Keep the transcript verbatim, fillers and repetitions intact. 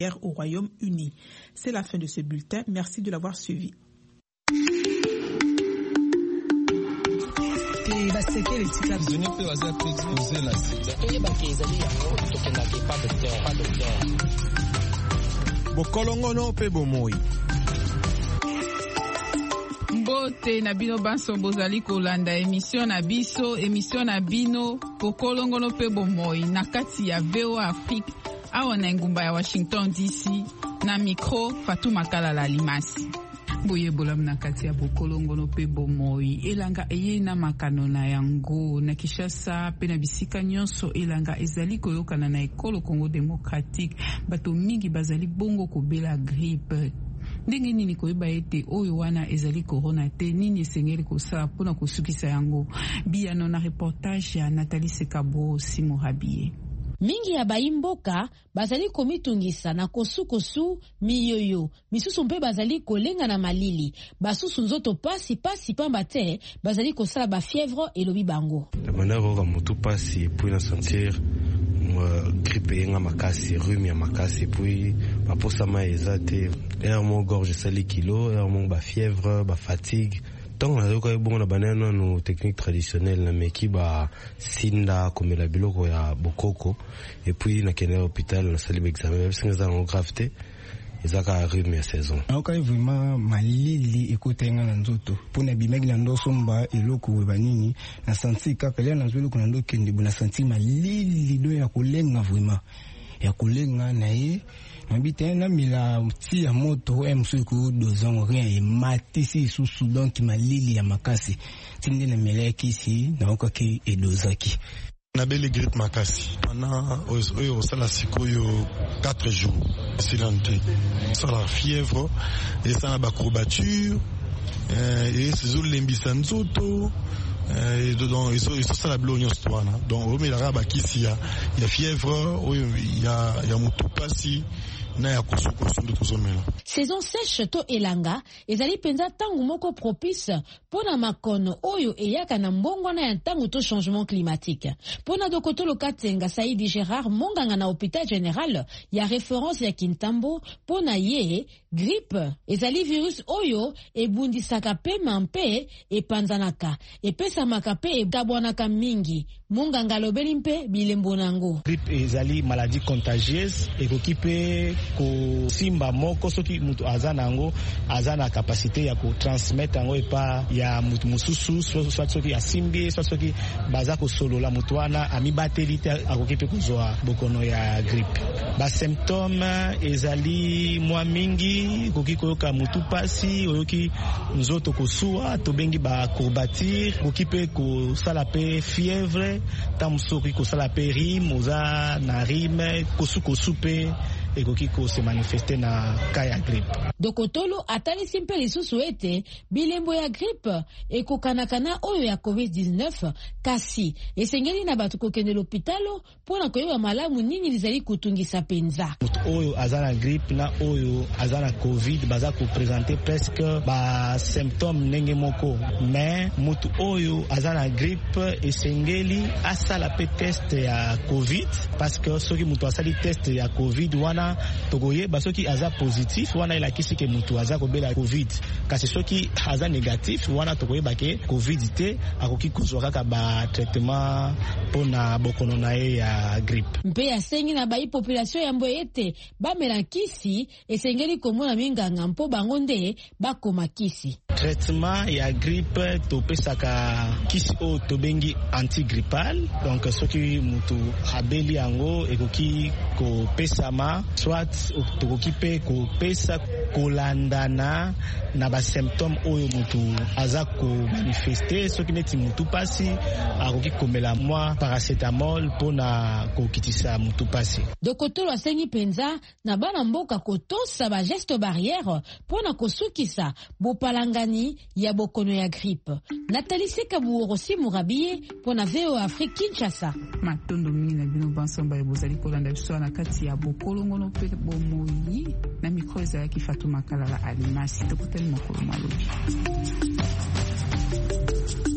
au Royaume-Uni. C'est la fin de ce bulletin. Merci de l'avoir suivi. Bokolongono pe bomoi. Mbote na bino banso bozali kolanda émission na biso émission na bino bokolongono pe bomoi na kati ya V O A Afrique awa na ngumba ya Washington D C na micro Fatou Makala Limasi. Boye bolam na kati ya bokolongono pe bomoi elanga eye na makano na yango na Kinshasa pe na bisika nyonso elanga ezali koyokana na ekolo Congo démocratique bato mingi bazali bongo kobela grippe. Ndenge nini koyeba ete oyo wana ezali corona te nini esengeli kosala mpona kosukisa yango biyano na reportage ya Nathalie Sekabo Simohabie. Mingi ya baimboka bazali komitungisa na kosu-kosu miyoyo misusu mpe bazali kolenga na malili basusu nzoto pasi pasi pamba te bazali kosala ba fièvre elobi bango la manera ka mutu pasi puis na sentir grippe yenga makasi rhume ya makasi puis baposa ma ezate er mon gorge sali kilo er mon ba fièvre ba fatigue. Donc on a eu bon na banana no technique traditionnelle na meki ba sinda comme la biloko ya bokoko et puis na kene hôpital na sali examen même si ça en gravité ezaka rhume ya saison. Na ka vraiment malili ekotenga na nzoto pona bimegi na ndo somba eloko we banini na senti ka pele na nzoto kuna ndo kende bona senti malili do ya kolenga vraiment ya kolenga na ye mabite na mila ti ya moto em suku dozon rien et matisi susu donc malili ya makasi tinde na meleki si na okaki edozaki na belle grippe makasi ana oyo osala sikoyo quatre jours silente ça la fièvre et ça na ba courbature et ces olembisa nzoto et donc ils sont ils sont ça la blonyo stwana donc o melara ba kisi ya ya fièvre oyo ya ya mutu pasi na ya kosukosu ndo tozomela. Saison sèche to elanga ezali penza tangu moko propice pona makono oyo eyaka na mbongo na ya tangu to changement climatique. Pona dokoto lokatenga Saidi Gérard monganga na hôpital général ya référence ya Kintambo pona ye grippe ezali virus oyo ebundisaka pe mampe epanzanaka epesamaka pe ekabwanaka mingi monganga lobeli mpe bilembo nango. Grippe ezali maladie contagieuse ekoki pe ko simba moko soki mutu azana ngo azana capacité ya ko transmettre ngo epa ya mutu mususu soit soki asimbi soit soki baza ko solola mutu wana amibateli te akoki pe kuzwa bokono ya grippe. Ba symptômes ezali mwa mingi koki koyoka mutu pasi oyoki nzoto kosuwa tobengi ba courbature koki pe ko sala pe fièvre tamsoki ko sala pe rime oza na rime kosu kosu pe ekoki ko se manifester na kaya grippe. Dokotolo atali simpe lisusu ete bilembo ya grippe ekokanakana oyo ya covid dix-neuf kasi esengeli na batu kokende l'hôpitalo pona koyeba malamu nini lizali kutungisa penza. Oyo azana grippe na oyo azana covid baza ko présenter presque ba symptômes nenge moko mais mutu oyo azana grippe esengeli asala pe test ya covid parce que soki mutu asali test ya covid wana togoye basoki aza positif wana ila kisi ke mutu aza kobela covid kasi soki aza négatif wana togoye bake covid te akoki kozwa kaka ba traitement pona bokono na ye ya grippe. Mpe ya sengi na bai population ya mboyete bamela kisi esengeli komona minganga mpo bango nde bakoma kisi. Traitement ya grippe topesaka kisi o tobengi antigrippal donc soki mutu abeli yango ekoki kopesama soit tokoki pe kopesa kolandana na ba symptômes oyo mutu aza ko manifester soki neti mutu pasi akoki komela mwa paracetamol pona kokitisa mutu pasi. Dokotolo asengi penza na bana mboka kotosa ba geste barrière pona kosukisa bopalangani ya bokono ya grippe. Nathalie Sekabo Simohabie pona V O A Afrique Kinshasa. Matondo mingi na bino bansomba ebozali kolanda biso na kati ya bokolongono pe bomoi na micro za ki Fatou Makala Limasi tokutani mokolo malobi.